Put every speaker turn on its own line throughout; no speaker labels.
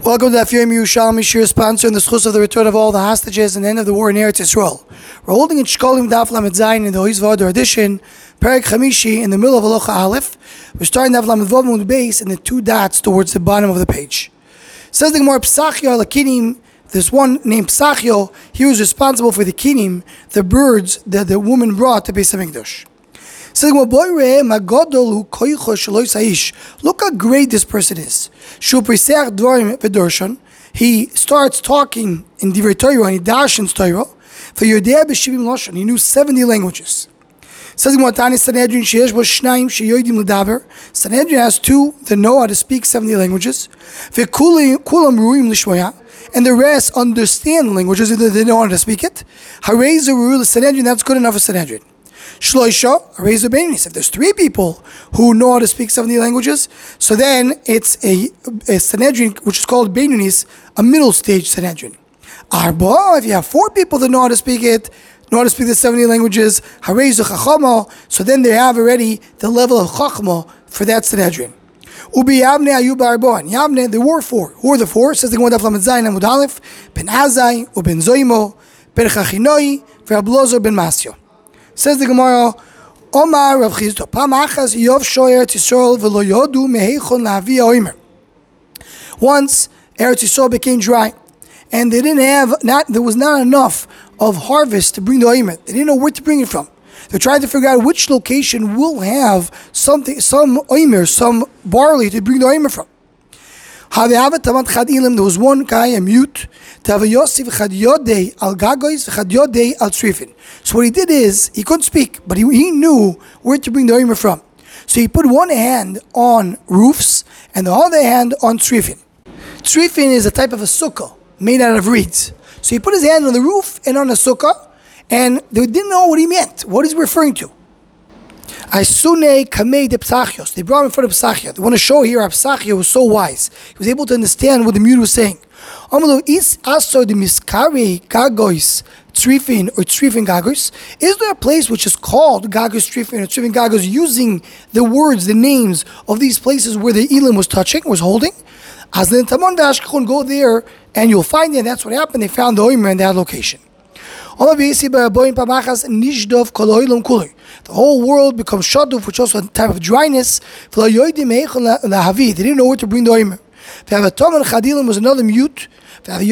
Welcome to Daf Yomi Yerushalmi Shir, sponsor in the schus of the return of all the hostages and the end of the war in Eretz Yisrael. We're holding in Shkolim Daf Lamed Zayin in the Oiz V'Adar edition, Perek Chamishi in the middle of Halacha Aleph. We're starting Daf Lamed Vav on the base and the two dots towards the bottom of the page. Says the Gemara, Psachio Alakinim. This one named Psachio, he was responsible for the kinim, the birds that the woman brought to Beis Hamikdash. Look how great this person is. He starts talking in Divrei Torah and he darshans Torah. He knew 70 languages. Sanhedrin has two that know how to speak 70 languages. And the rest understand languages, either they know how to speak it. Sanhedrin, that's good enough for Sanhedrin. Shloisha, if there's three people who know how to speak 70 languages, so then it's a Sanhedrin, which is called Beinunis, a middle stage Sanhedrin. Arba, if you have four people that know how to speak it, know how to speak the 70 languages, Hareizu Chachama, so then they have already the level of Chachma for that Sanhedrin. Ubi Yavne Ayuba Arba, and Yavne, there were four. Who are the four? Says the Gemara Daf Lamed Zayin Amud Aleph, Ben Azai, Uben Zoimo, Ben Chachinoi, Ve'Ablozer Ben Masyo. Says the Gemara, Omar Rav Chizdo, Pam Achas Yov Shoy Eretz Yisrael V'lo Yodu Meheichon Lavi Oimer. Once Eretz Yisrael became dry, and they didn't have, there was not enough of harvest to bring the Oimer. They didn't know where to bring it from. They tried to figure out which location will have some Oimer, some barley to bring the Oimer from. There was one guy, a mute. So what he did is, he couldn't speak, but he knew where to bring the oimer from. So he put one hand on roofs and the other hand on tzrifin. Tzrifin is a type of a sukkah made out of reeds. So he put his hand on the roof and on the sukkah, and they didn't know what he meant, what he's referring to. They brought him in front of Psachio. They want to show here how Psachio was so wise. He was able to understand what the mute was saying. Is there a place which is called Gagos Trifin or Trifin Gagos, using the words, the names of these places where the Elam was touching, was holding? As then Tamon Vashkon, go there and you'll find it. And that's what happened. They found the Oimer in that location. The whole world becomes shaduf, which is also a type of dryness. They didn't know where to bring the oimer. Was another mute. He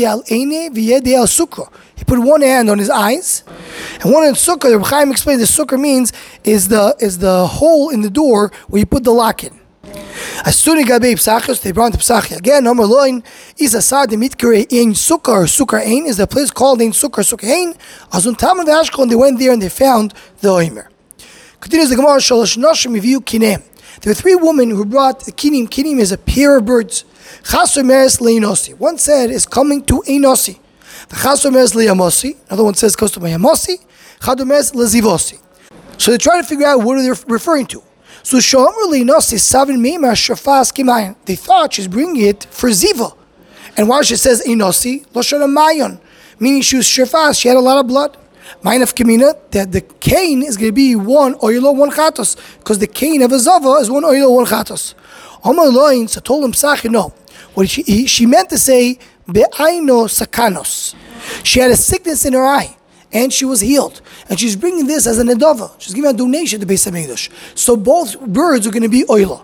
put one hand on his eyes and one on sukkah. The Chaim explains the sukkah means is the hole in the door where you put the lock in. As soon as they brought him to Psachia again, Amar Loin is a sad mitkare in Sukkah or Sukkah Ein, is the place called in Sukkah Ein. Azun Tamar Vashkon, they went there and they found the Oimer. Continues the Gemara, Shalosh Noshim Miviu Kinem. There were three women who brought the kinim. Kinim is a pair of birds. Chasor Meres Leinosi. One said is coming to Einosi. The Chasor Meres Leyamosi. Another one says goes to Mayamosi. Chasor Meres Lezivosi. So they try to figure out what are they referring to. So they thought she's bringing it for Ziva. And why she says Inosi, Loshana Mayon, meaning she was Shafas, she had a lot of blood. Mine of Kamina, that the cane is going to be one oilo, one chatos, because the cane of a Zava is one oilo, one chatos. Omar Loin, so told him Psachio, no. What she meant to say, Be'aino Sakanos. She had a sickness in her eye. And she was healed. And she's bringing this as an edava. She's giving a donation to Beis Hamikdash. So both birds are going to be oila.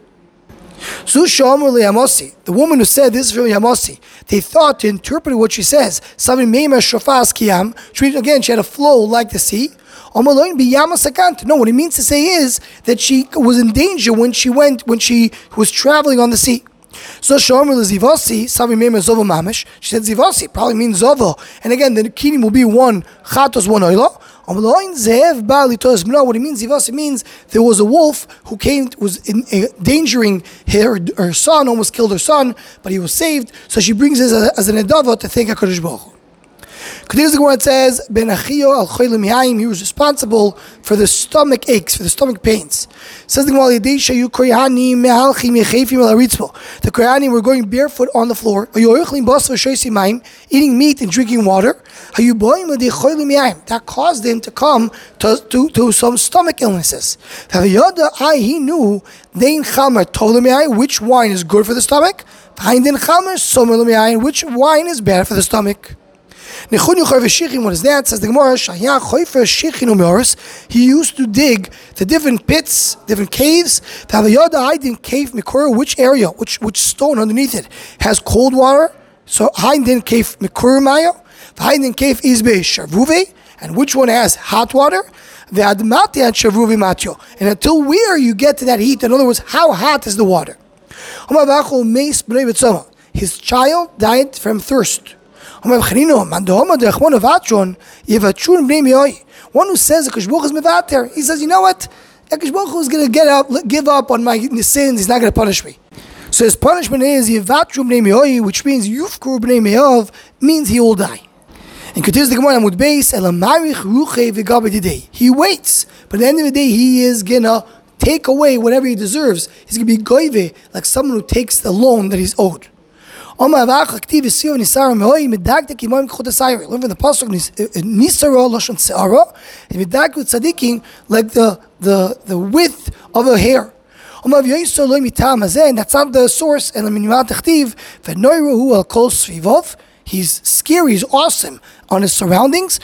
The woman who said this is from Yamosi, they thought to interpret what she says. Again, she had a flow like the sea. No, what it means to say is that she was in danger when she was traveling on the sea. So Shomer Zivasi, Savi Mema Zovo Mamish. She said Zivasi probably means Zovo. And again, the kinim will be one chatos, one oila. No, what it means, Zivasi means there was a wolf who was endangering her son, almost killed her son, but he was saved. So she brings this as an edava to thank HaKadosh Baruch Hu. Continues the Gemara, it says, Ben Achio al Cholim Yaim, he was responsible for the stomach aches, for the stomach pains. Says the Gemara, the Kohanim were going barefoot on the floor, eating meat and drinking water. That caused them to come to some stomach illnesses. He knew which wine is good for the stomach, which wine is bad for the stomach. What is that? Says the Gemara, he used to dig the different pits, different caves. Which area, which stone underneath it has cold water? So Haindin cave Mikur Maya, Haindin cave Izbe Shavuve, and which one has hot water? And until where you get to that heat, in other words, how hot is the water? His child died from thirst. One who says Akash Baruch is mevater, he says, you know what? Akash Baruch is going to give up on my sins. He's not going to punish me. So his punishment is Yivatru b'nei Me'oi, which means Yufkur b'nei Me'ov, means he will die. And continues the Gemara Amud Beis, Elamarich ruchei v'gabe didei. He waits, but at the end of the day, he is going to take away whatever he deserves. He's going to be goive, like someone who takes the loan that he's owed. Learn from the pasuk Nisara Lashon Se'ara, Medak with tzaddikim like the width of a hair. And that's not the source. He's scary, he's awesome on his surroundings.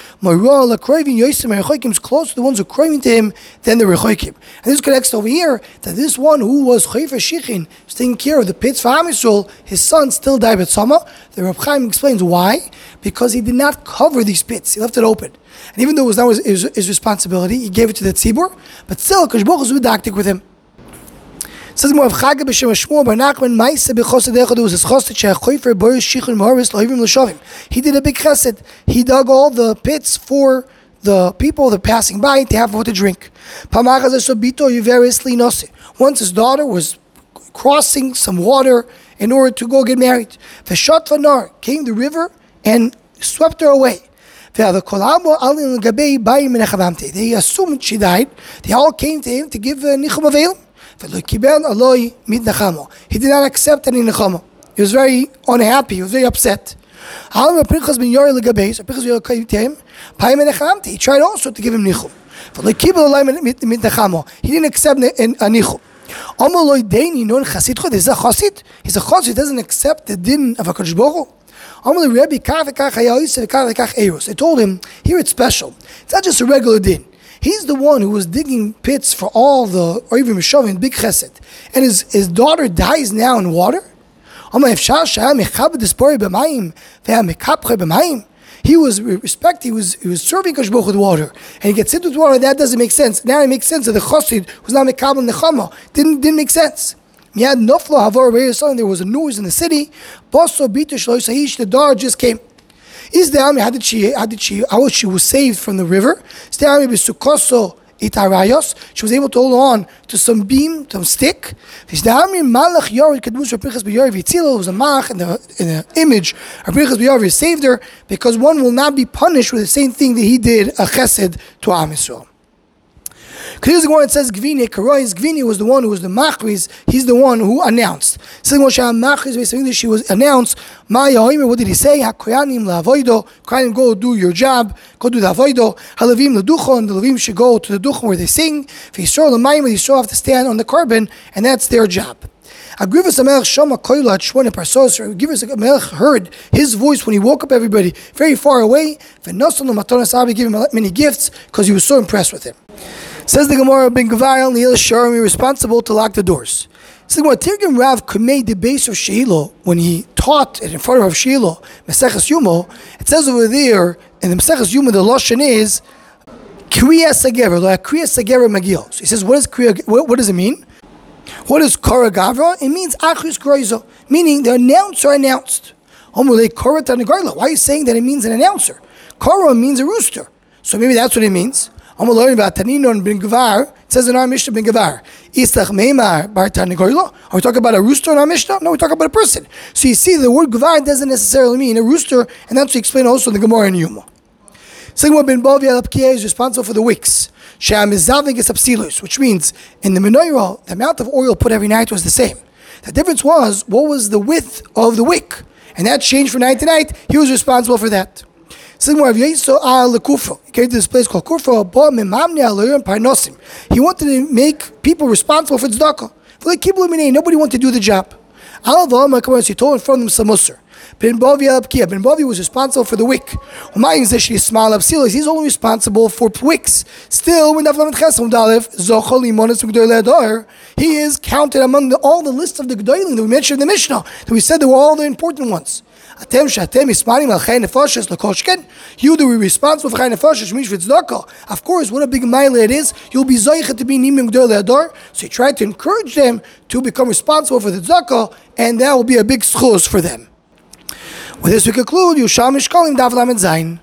He's close to the ones who are craving to him than the Rechoikim. And this connects over here that this one who was Chayfer Shichin, was taking care of the pits for Am Yisrael, his son still died at Sama. The Reb Chaim explains why. Because he did not cover these pits, he left it open. And even though it was not his responsibility, he gave it to the tzibur, but still, Kadosh Baruch Hu was didactic with him. Says more of Chaga b'Shem Shmuel bar Nachman Ma'aseh b'Chosed Echad. It was his chosed she'achoyfer boris shichun maharis lo'ivim l'shavim. He did a big chesed. He dug all the pits for the people that are passing by to have what to drink. Once his daughter was crossing some water in order to go get married, Veshat Vanar came the river and swept her away. They assumed she died. They all came to him to give nichum avelim. He did not accept any nechama. He was very unhappy. He was very upset. He tried also to give him nichum. He didn't accept a nichum. He's a chassid. He's a chassid. He doesn't accept the din of HaKadosh Baruch Hu. I told him, here it's special. It's not just a regular din. He's the one who was digging pits for all the Oivim Mishavim, big chesed. And his daughter dies now in water? He was serving Kadosh Baruch Hu with water. And he gets hit with water, that doesn't make sense. Now it makes sense that the chassid was not mekabel nechama. Didn't make sense. There was a noise in the city. The daughter just came. How she was saved from the river? She was able to hold on to some beam, some stick. It was a malach in the image of Pinchas B'Yair saved her, because one will not be punished with the same thing that he did a chesed to Am Yisrael. Because the one that says Gvini was the one who was the machriz. He's the one who announced. She was announced. What did he say? Kohanim, go do your job. Go do the avodo. Halavim leduchon. The Levim should go to the duchon where they sing. Yisrael have to stand on the carbon, and that's their job. Agrivas HaMelech heard his voice when he woke up everybody very far away. Gave him many gifts because he was so impressed with him. Says the Gemara, Ben Gvar Neil Sharmi responsible to lock the doors. Says the Gemara, Tirgim Rav Kamei the base of Sheilo, when he taught in front of Sheilo, Meseches Yumo, it says over there in the Meseches Yumo the Lashon is Kriya Sagever, like Kriya Sagever Magil. So he says, what does it mean? What is Kara Gavra? It means Achris Kroizo, meaning the announcer announced. Why are you saying that it means an announcer? Kara means a rooster. So maybe that's what it means. I'm learning about Taninon bin Gvar. It says in our Mishnah bin Gvar. Isach Meimar Bar Tarnigoylo. Are we talking about a rooster in our Mishnah? No, we're talking about a person. So you see, the word Gvar doesn't necessarily mean a rooster, and that's to explain also in the Gemara in Yuma. Sigma bin Bovi al-Apkieh is responsible for the wicks. Sham is Zavig is Apsilus, which means in the menorah, the amount of oil put every night was the same. The difference was, what was the width of the wick? And that changed from night to night. He was responsible for that. He came to this place called Kufa. He wanted to make people responsible for tzedakah. Nobody wanted to do the job. He told in front of them some musr. Ben Bovi was responsible for the wick. He's only responsible for wicks. Still, he is counted among all the list of the Gedolim that we mentioned in the Mishnah, that we said they were all the important ones. You do be responsible for Chai Nefashos, which means tzedakah. Of course, what a big mile it is. You'll be zoichet to be nimim g'dol le'ador. So you try to encourage them to become responsible for the tzedakah, and that will be a big schus for them. With this we conclude Yusham Mishkalim Daf Lamed Zayin.